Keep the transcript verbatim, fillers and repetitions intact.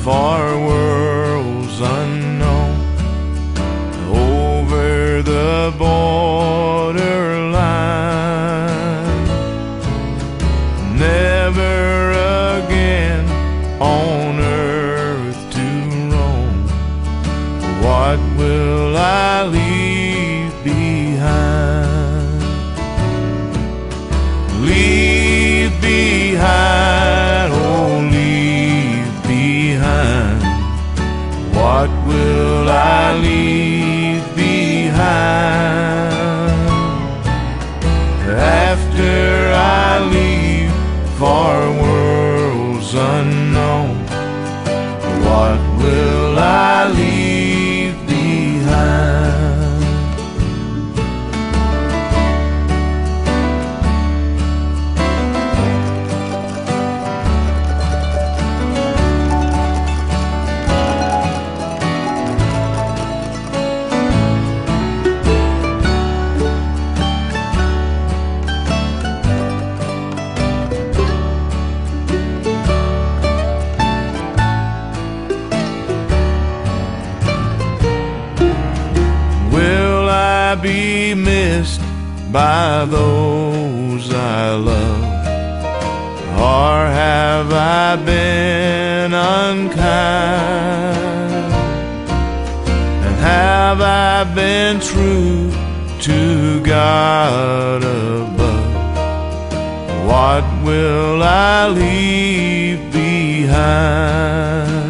far worlds unknown, over the borderline, never again on earth to roam. What will I leave behind? Leave behind, oh leave behind. What will I leave behind? After I leave far worlds unknown, what will I leave behind? Be missed by those I love, or have I been unkind? And have I been true to God above? What will I leave behind?